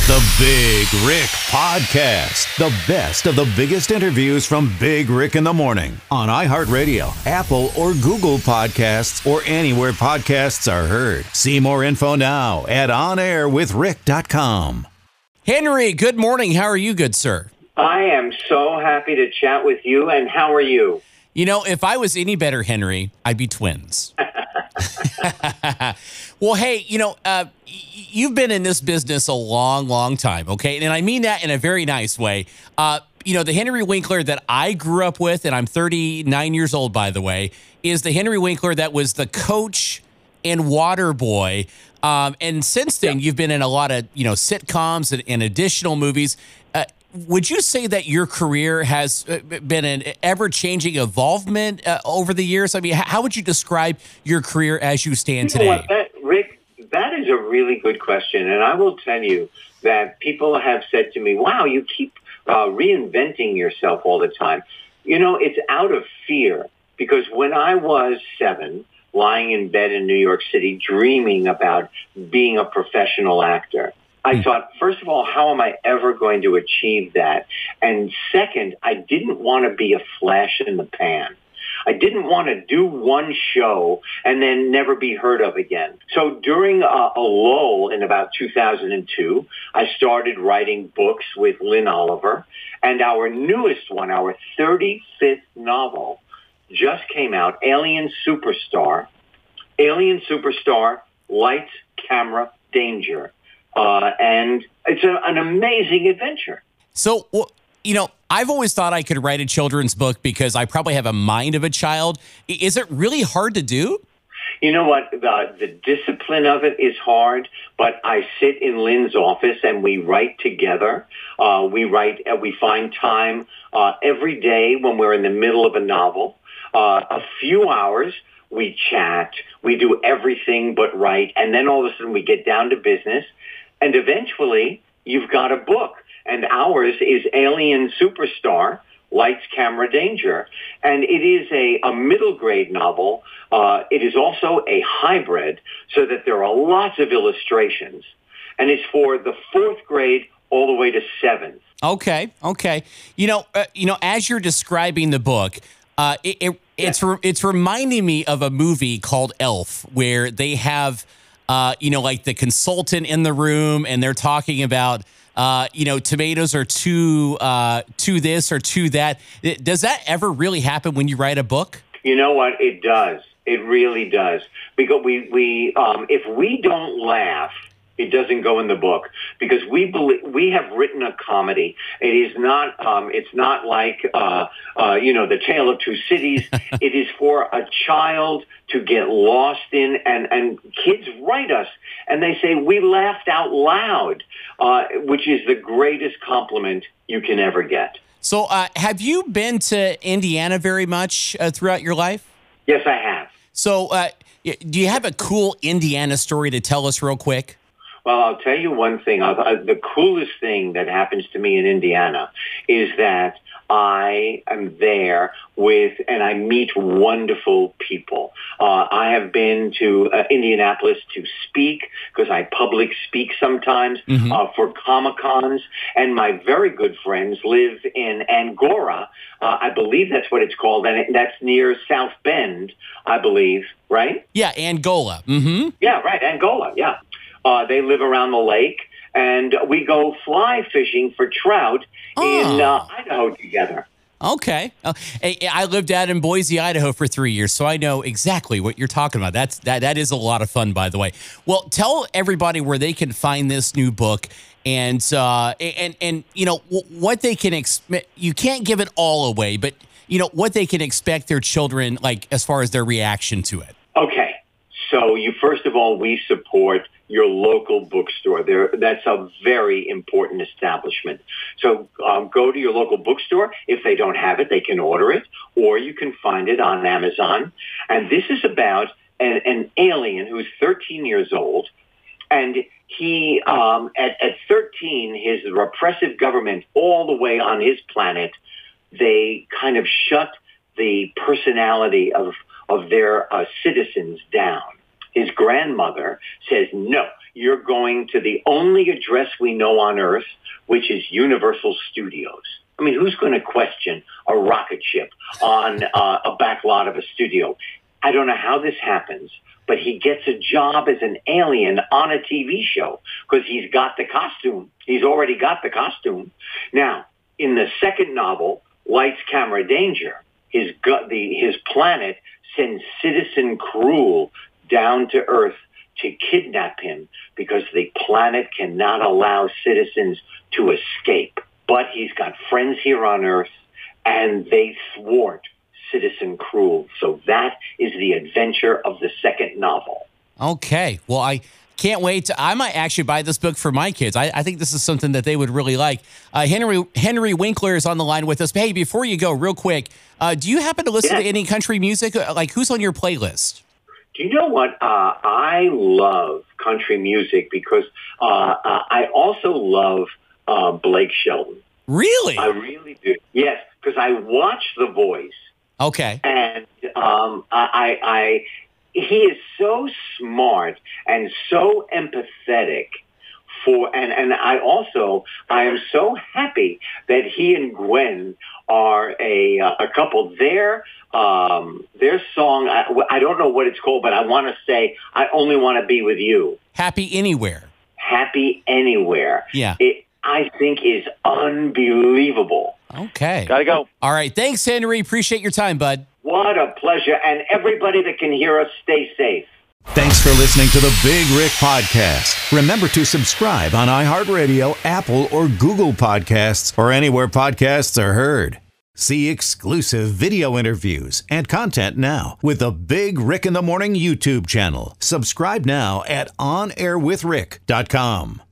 The Big Rick Podcast. The best of the biggest interviews from Big Rick in the Morning on iHeartRadio, Apple or Google Podcasts, or anywhere podcasts are heard. See more info now at onairwithrick.com. Henry, good morning. How are you, good sir? I am so happy to chat with you, and how are you? You know, if I was any better, Henry, I'd be twins. Well, hey, you've been in this business a long, long time, okay? And I mean that in a very nice way. The Henry Winkler that I grew up with, and I'm 39 years old, by the way, is the Henry Winkler that was the coach in Waterboy. And since then, you've been in a lot of, sitcoms and additional movies. Would you say that your career has been an ever-changing involvement over the years? I mean, how would you describe your career as you stand today? Rick, that is a really good question. And I will tell you that people have said to me, wow, you keep reinventing yourself all the time. It's out of fear, because when I was 7, lying in bed in New York City, dreaming about being a professional actor, I thought, first of all, how am I ever going to achieve that? And second, I didn't want to be a flash in the pan. I didn't want to do one show and then never be heard of again. So during a lull in about 2002, I started writing books with Lynn Oliver. And our newest one, our 35th novel, just came out, Alien Superstar, Lights, Camera, Danger. And it's an amazing adventure. So, I've always thought I could write a children's book because I probably have a mind of a child. Is it really hard to do? You know what? The discipline of it is hard, but I sit in Lynn's office and we write together. We find time every day when we're in the middle of a novel, a few hours. We chat, we do everything but write, and then all of a sudden we get down to business, and eventually you've got a book. And ours is Alien Superstar, Lights, Camera, Danger. And it is a middle grade novel. It is also a hybrid, so that there are lots of illustrations. And it's for the 4th grade all the way to 7th. Okay. As you're describing the book, it's reminding me of a movie called Elf, where they have, like the consultant in the room, and they're talking about, tomatoes are too this or too that. Does that ever really happen when you write a book? You know what? It does. It really does. Because if we don't laugh, it doesn't go in the book, because we have written a comedy. It is not. It's not like The Tale of Two Cities. It is for a child to get lost in, and kids write us and they say we laughed out loud, which is the greatest compliment you can ever get. So, have you been to Indiana very much throughout your life? Yes, I have. So, do you have a cool Indiana story to tell us real quick? Well, I'll tell you one thing. The coolest thing that happens to me in Indiana is that I am there and I meet wonderful people. I have been to Indianapolis to speak, because I public speak sometimes for Comic-Cons. And my very good friends live in Angora. I believe that's what it's called. And that's near South Bend, I believe, right? Yeah, Angola. Mm-hmm. Yeah, right, Angola, yeah. They live around the lake, and we go fly fishing for trout in Idaho together. Okay. I lived out in Boise, Idaho for 3 years, so I know exactly what you're talking about. That is a lot of fun, by the way. Well, tell everybody where they can find this new book and what they can expect. You can't give it all away, but what they can expect their children, like, as far as their reaction to it. Okay. So first of all, we support your local bookstore. That's a very important establishment. So go to your local bookstore. If they don't have it, they can order it, or you can find it on Amazon. And this is about an alien who's 13 years old. And he, at 13, his repressive government all the way on his planet, they kind of shut the personality of their citizens down. His grandmother says, no, you're going to the only address we know on Earth, which is Universal Studios. I mean, who's going to question a rocket ship on a back lot of a studio? I don't know how this happens, but he gets a job as an alien on a TV show because he's got the costume. He's already got the costume. Now, in the second novel, Lights, Camera, Danger, his planet sends Citizen Cruel down to Earth to kidnap him because the planet cannot allow citizens to escape. But he's got friends here on Earth, and they thwart Citizen Cruel. So that is the adventure of the second novel. Okay. Well, I can't wait. I might actually buy this book for my kids. I think this is something that they would really like. Henry Winkler is on the line with us. Hey, before you go, real quick, do you happen to listen to any country music? Like, who's on your playlist? Do you know what? I love country music because I also love Blake Shelton. Really? I really do. Yes, because I watch The Voice. Okay. And he is so smart and so empathetic and I am so happy that he and Gwen are a couple. Their song, I don't know what it's called, but I want to say, I Only Want to Be With You. Happy Anywhere. Happy Anywhere. Yeah. I think is unbelievable. Okay. Gotta go. All right. Thanks, Henry. Appreciate your time, bud. What a pleasure. And everybody that can hear us, stay safe. Thanks for listening to the Big Rick Podcast. Remember to subscribe on iHeartRadio, Apple, or Google Podcasts, or anywhere podcasts are heard. See exclusive video interviews and content now with the Big Rick in the Morning YouTube channel. Subscribe now at onairwithrick.com.